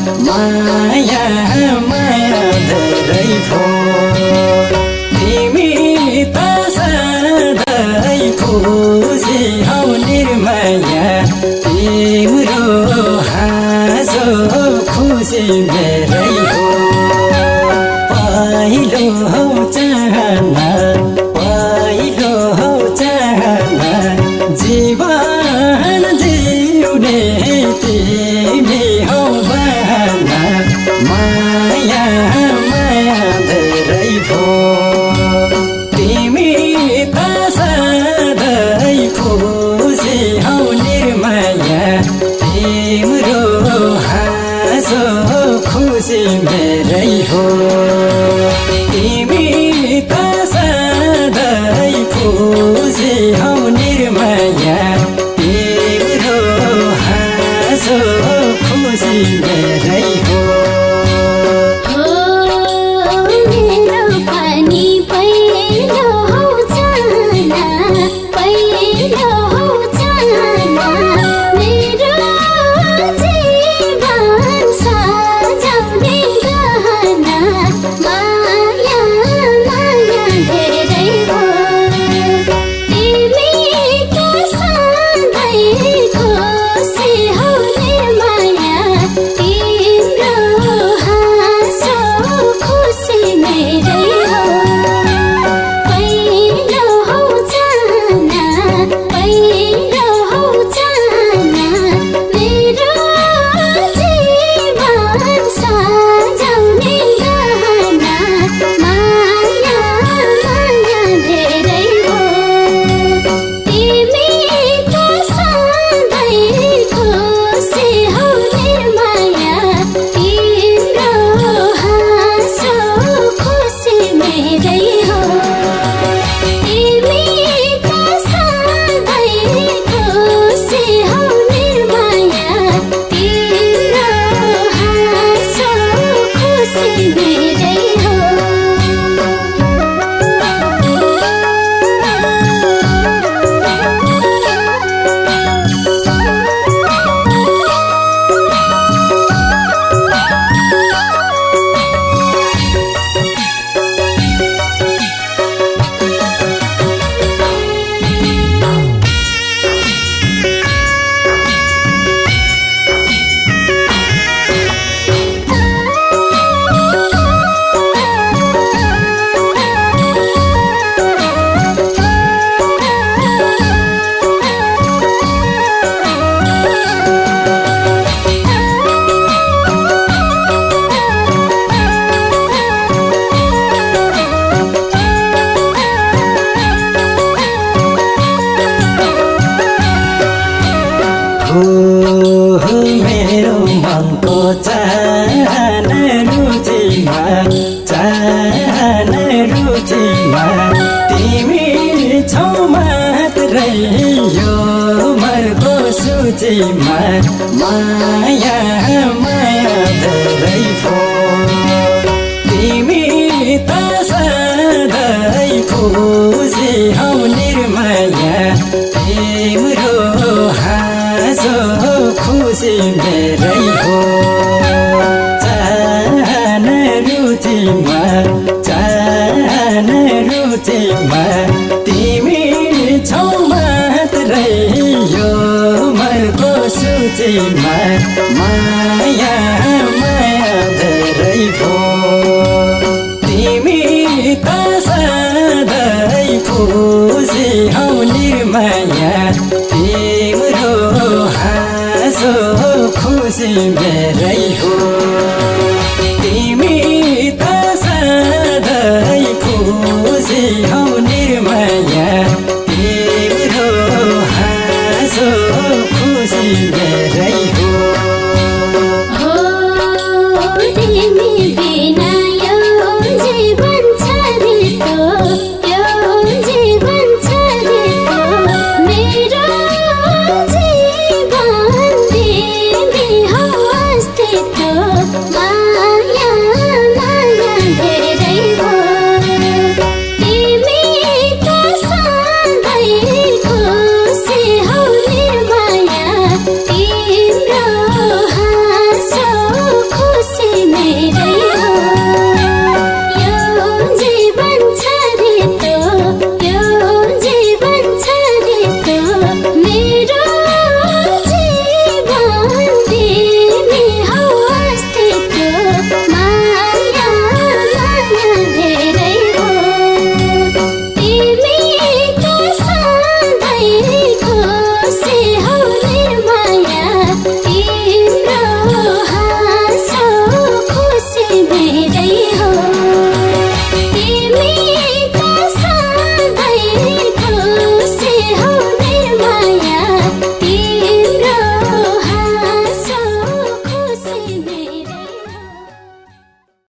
माया माया धेरै भो तिमी त सधैँ खुसी हौ निर्माया तिम्रो हाँसो खुसी मेरै हो पहिलो हौ चाहना पहिलो हौ चाहना जीवन जिउने तिमी हौ बहाना माया माया धेरै भो तिमी त सधैँ खुसी हौ निर्माया तिम्रो हाँसो खुसी मेरै हो तिमी त सधैँ खुसी हौ निर्माया तिम्रो हाँसो खुसी मेरै हो मेरो मनको चाहना रुचिमा तिमी छौ मात्रै यो मनको सूचीमा माया माया धेरै भो तिमी त सधैँ खुसी हौ निर्माया तिम्रो हाँसो खुसी मेरै हो चाहना रुचिमा तिमी छौ मात्रै यो मनको सूचीमा माया माया धेरै भो तिमी त सधैँ खुसी हौ निर्माया तिम्रो हाँसो खुसी मेरै हो